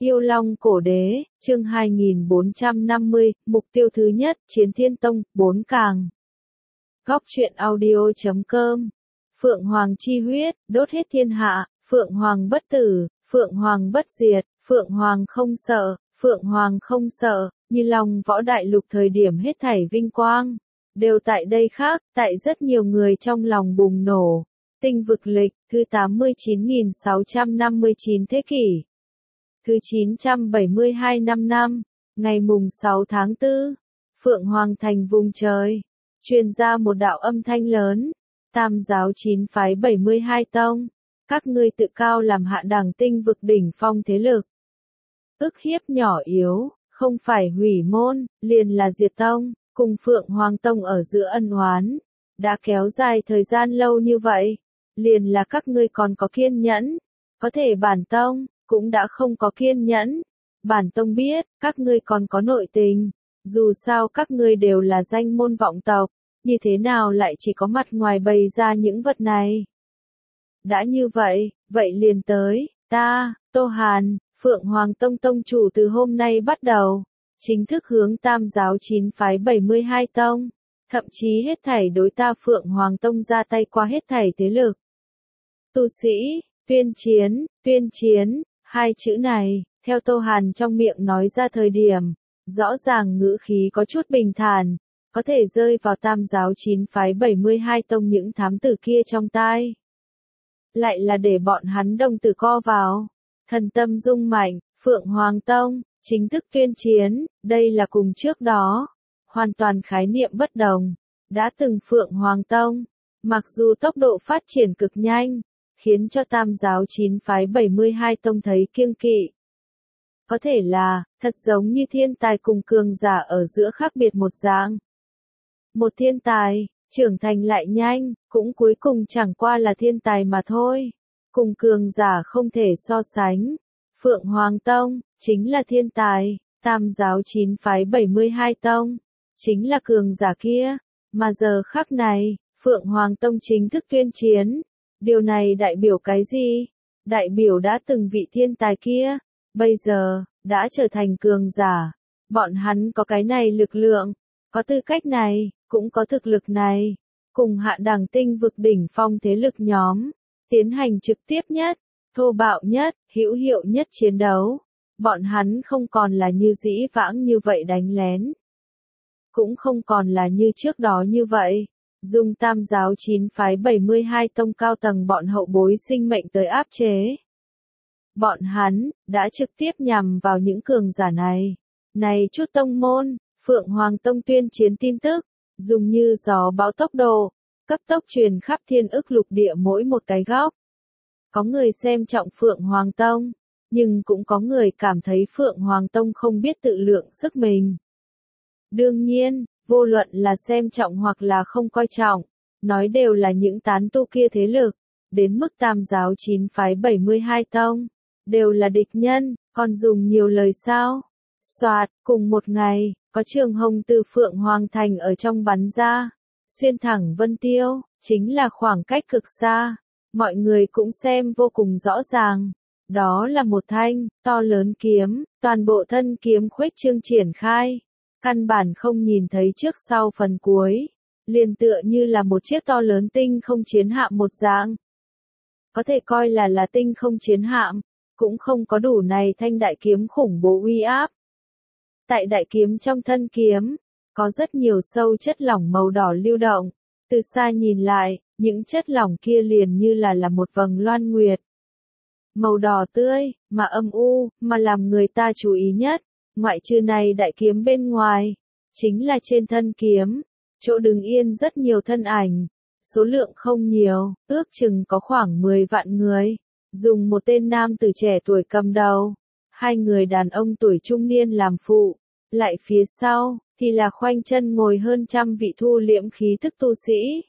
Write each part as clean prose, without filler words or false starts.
Yêu Long Cổ Đế, chương 2450, mục tiêu thứ nhất, Chiến Thiên Tông, 4 càng. Góc truyện audio.com. Phượng Hoàng chi huyết, đốt hết thiên hạ, Phượng Hoàng bất tử, Phượng Hoàng bất diệt, Phượng Hoàng không sợ, Phượng Hoàng không sợ, Như Long võ đại lục thời điểm hết thảy vinh quang. Đều tại đây khác, tại rất nhiều người trong lòng bùng nổ. Tinh vực lịch, thứ 89.659 thế kỷ. Thứ 972 năm, ngày mùng 6 tháng 4, Phượng Hoàng thành vùng trời, truyền ra một đạo âm thanh lớn, Tam giáo 9 phái 72 tông, các ngươi tự cao làm hạ đẳng tinh vực đỉnh phong thế lực. Ức hiếp nhỏ yếu, không phải hủy môn, liền là diệt tông, cùng Phượng Hoàng tông ở giữa ân oán, đã kéo dài thời gian lâu như vậy, liền là các ngươi còn có kiên nhẫn, có thể bản tông cũng đã không có kiên nhẫn. Bản tông biết, các ngươi còn có nội tình, dù sao các ngươi đều là danh môn vọng tộc, như thế nào lại chỉ có mặt ngoài bày ra những vật này. Đã như vậy, vậy liền tới, ta, Tô Hàn, Phượng Hoàng tông tông chủ từ hôm nay bắt đầu, chính thức hướng Tam giáo 9 phái 72 tông, thậm chí hết thảy đối ta Phượng Hoàng tông ra tay qua hết thảy thế lực. Tu sĩ, tuyên chiến, hai chữ này, theo Tô Hàn trong miệng nói ra thời điểm, rõ ràng ngữ khí có chút bình thản, có thể rơi vào Tam giáo 9 phái 72 tông những thám tử kia trong tai. Lại là để bọn hắn đồng tử co vào, thần tâm rung mạnh, Phượng Hoàng tông, chính thức tuyên chiến, đây là cùng trước đó, hoàn toàn khái niệm bất đồng, đã từng Phượng Hoàng tông, mặc dù tốc độ phát triển cực nhanh, khiến cho Tam giáo 9 phái 72 tông thấy kiêng kỵ. Có thể là, thật giống như thiên tài cùng cường giả ở giữa khác biệt một dạng. Một thiên tài, trưởng thành lại nhanh, cũng cuối cùng chẳng qua là thiên tài mà thôi. Cùng cường giả không thể so sánh. Phượng Hoàng tông, chính là thiên tài, Tam giáo 9 phái 72 tông, chính là cường giả kia. Mà giờ khắc này, Phượng Hoàng tông chính thức tuyên chiến. Điều này đại biểu cái gì? Đại biểu đã từng vị thiên tài kia, bây giờ, đã trở thành cường giả. Bọn hắn có cái này lực lượng, có tư cách này, cũng có thực lực này. Cùng hạ đẳng tinh vực đỉnh phong thế lực nhóm, tiến hành trực tiếp nhất, thô bạo nhất, hữu hiệu nhất chiến đấu. Bọn hắn không còn là như dĩ vãng như vậy đánh lén. Cũng không còn là như trước đó như vậy. Dùng Tam giáo 9 phái 72 tông cao tầng bọn hậu bối sinh mệnh tới áp chế. Bọn hắn, đã trực tiếp nhằm vào những cường giả này. Này chút tông môn, Phượng Hoàng tông tuyên chiến tin tức, dùng như gió bão tốc độ, cấp tốc truyền khắp thiên ức lục địa mỗi một cái góc. Có người xem trọng Phượng Hoàng tông, nhưng cũng có người cảm thấy Phượng Hoàng tông không biết tự lượng sức mình. Đương nhiên, vô luận là xem trọng hoặc là không coi trọng, nói đều là những tán tu kia thế lực, đến mức Tam giáo 9 phái 72 tông, đều là địch nhân, còn dùng nhiều lời sao? Soạt, cùng một ngày, có trường hồng từ Phượng Hoàng thành ở trong bắn ra, xuyên thẳng Vân Tiêu, chính là khoảng cách cực xa, mọi người cũng xem vô cùng rõ ràng. Đó là một thanh, to lớn kiếm, toàn bộ thân kiếm khuếch trương triển khai. Căn bản không nhìn thấy trước sau phần cuối, liền tựa như là một chiếc to lớn tinh không chiến hạm một dạng. Có thể coi là tinh không chiến hạm, cũng không có đủ này thanh đại kiếm khủng bố uy áp. Tại đại kiếm trong thân kiếm, có rất nhiều sâu chất lỏng màu đỏ lưu động, từ xa nhìn lại, những chất lỏng kia liền như là một vầng loan nguyệt. Màu đỏ tươi, mà âm u, mà làm người ta chú ý nhất. Ngoại trừ này đại kiếm bên ngoài, chính là trên thân kiếm, chỗ đứng yên rất nhiều thân ảnh, số lượng không nhiều, ước chừng có khoảng 10 vạn người, dùng một tên nam tử trẻ tuổi cầm đầu, hai người đàn ông tuổi trung niên làm phụ, lại phía sau, thì là khoanh chân ngồi hơn trăm vị thu liễm khí thức tu sĩ.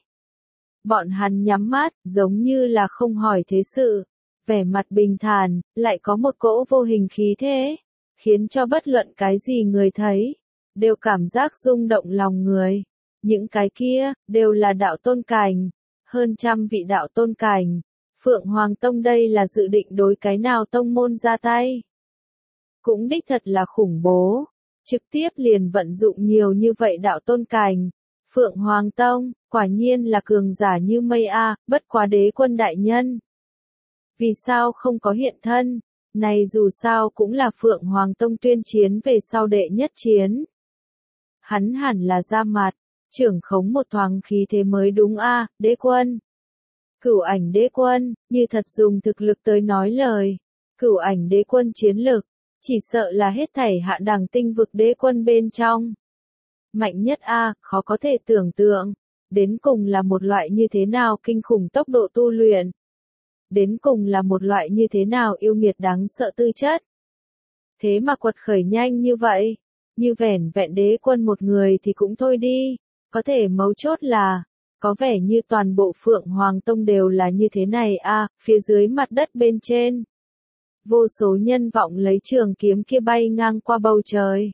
Bọn hắn nhắm mắt, giống như là không hỏi thế sự, vẻ mặt bình thản, lại có một cỗ vô hình khí thế. Khiến cho bất luận cái gì người thấy, đều cảm giác rung động lòng người. Những cái kia, đều là đạo tôn cảnh, hơn trăm vị đạo tôn cảnh. Phượng Hoàng tông đây là dự định đối cái nào tông môn ra tay? cũng đích thật là khủng bố. Trực tiếp liền vận dụng nhiều như vậy đạo tôn cảnh. Phượng Hoàng Tông, quả nhiên là cường giả như mây a, bất quá đế quân đại nhân. Vì sao không có hiện thân? Này dù sao cũng là Phượng Hoàng Tông tuyên chiến về sau đệ nhất chiến. Hắn hẳn là ra mặt, trưởng khống một thoáng khí thế mới đúng a, đế quân. Cửu ảnh đế quân, như thật dùng thực lực tới nói lời. Cửu ảnh đế quân chiến lực, chỉ sợ là hết thảy hạ đẳng tinh vực đế quân bên trong. Mạnh nhất a, khó có thể tưởng tượng. Đến cùng là một loại như thế nào kinh khủng tốc độ tu luyện. Đến cùng là một loại như thế nào yêu nghiệt đáng sợ tư chất. Thế mà quật khởi nhanh như vậy. Như vẻn vẹn đế quân một người thì cũng thôi đi. Có thể mấu chốt là, có vẻ như toàn bộ Phượng Hoàng Tông đều là như thế này a, phía dưới mặt đất bên trên. Vô số nhân vọng lấy trường kiếm kia bay ngang qua bầu trời.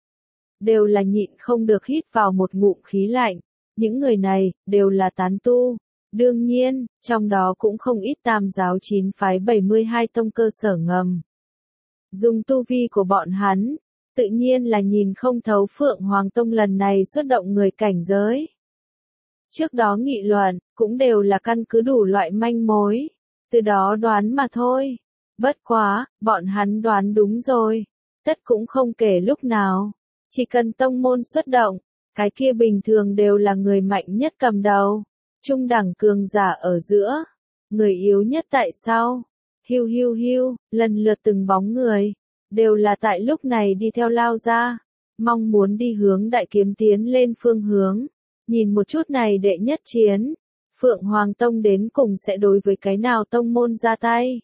Đều là nhịn không được hít vào một ngụm khí lạnh. Những người này, đều là tán tu. Đương nhiên, trong đó cũng không ít tam giáo 9 phái 72 tông cơ sở ngầm. Dùng tu vi của bọn hắn, tự nhiên là nhìn không thấu Phượng Hoàng Tông lần này xuất động người cảnh giới. Trước đó nghị luận, cũng đều là căn cứ đủ loại manh mối, từ đó đoán mà thôi. Bất quá, bọn hắn đoán đúng rồi. Tất cũng không kể lúc nào. Chỉ cần tông môn xuất động, cái kia bình thường đều là người mạnh nhất cầm đầu. Trung đẳng cường giả ở giữa. Người yếu nhất tại sau. Hiu hiu hiu, lần lượt từng bóng người. Đều là tại lúc này đi theo lao ra. Mong muốn đi hướng đại kiếm tiến lên phương hướng. Nhìn một chút này đệ nhất chiến. Phượng Hoàng Tông đến cùng sẽ đối với cái nào tông môn ra tay.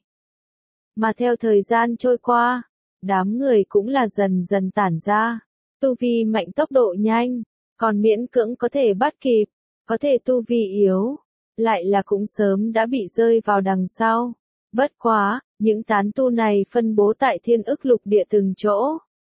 Mà theo thời gian trôi qua, đám người cũng là dần dần tản ra. Tu vi mạnh tốc độ nhanh, còn miễn cưỡng có thể bắt kịp, có thể tu vi yếu, lại là cũng sớm đã bị rơi vào đằng sau. Bất quá, những tán tu này phân bố tại Thiên Ức Lục Địa từng chỗ.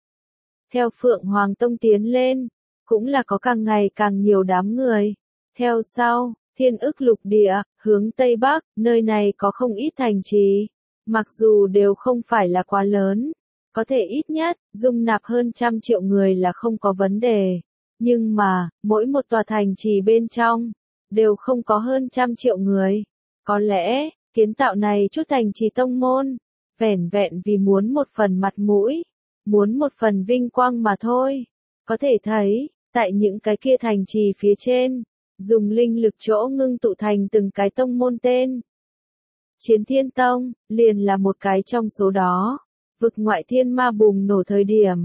Theo Phượng Hoàng Tông tiến lên, cũng là có càng ngày càng nhiều đám người. Theo sau, Thiên Ức Lục Địa, hướng Tây Bắc, nơi này có không ít thành trì. Mặc dù đều không phải là quá lớn, có thể ít nhất, dung nạp hơn 100 triệu người là không có vấn đề. Nhưng mà, mỗi một tòa thành trì bên trong, đều không có hơn 100 triệu người. Có lẽ, kiến tạo này chút thành trì tông môn, vẻn vẹn vì muốn một phần mặt mũi, muốn một phần vinh quang mà thôi. Có thể thấy, tại những cái kia thành trì phía trên, dùng linh lực chỗ ngưng tụ thành từng cái tông môn tên. Chiến Thiên Tông, liền là một cái trong số đó. Vực ngoại thiên ma bùng nổ thời điểm,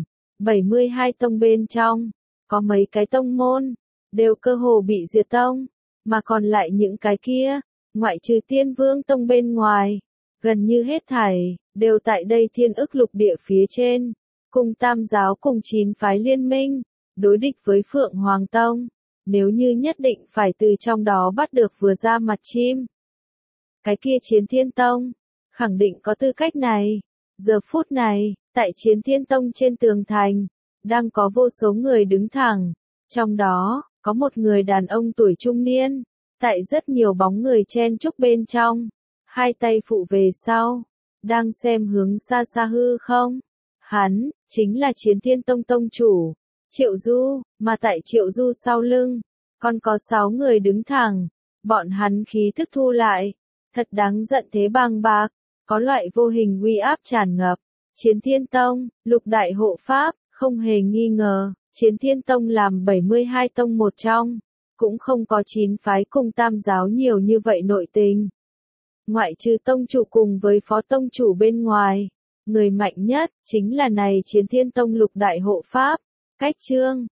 72 tông bên trong, có mấy cái tông môn, đều cơ hồ bị diệt tông, mà còn lại những cái kia, ngoại trừ Tiên Vương Tông bên ngoài, gần như hết thảy, đều tại đây Thiên Ức Lục Địa phía trên, cùng tam giáo cùng 9 phái liên minh, đối địch với Phượng Hoàng Tông, nếu như nhất định phải từ trong đó bắt được vừa ra mặt chim. Cái kia Chiến Thiên Tông, khẳng định có tư cách này. Giờ phút này, tại Chiến Thiên Tông trên tường thành, đang có vô số người đứng thẳng. Trong đó, có một người đàn ông tuổi trung niên, tại rất nhiều bóng người chen chúc bên trong, hai tay phụ về sau, đang xem hướng xa xa hư không. Hắn, chính là Chiến Thiên Tông tông chủ, Triệu Du, mà tại Triệu Du sau lưng, còn có 6 người đứng thẳng, bọn hắn khí thức thu lại, thật đáng giận thế bàng bạc. Có loại vô hình uy áp tràn ngập. Chiến Thiên Tông, lục đại hộ pháp, không hề nghi ngờ, Chiến Thiên Tông làm 72 tông một trong, cũng không có 9 phái cùng tam giáo nhiều như vậy nội tình. Ngoại trừ tông chủ cùng với phó tông chủ bên ngoài, người mạnh nhất, chính là này Chiến Thiên Tông lục đại hộ pháp, Cách Trương,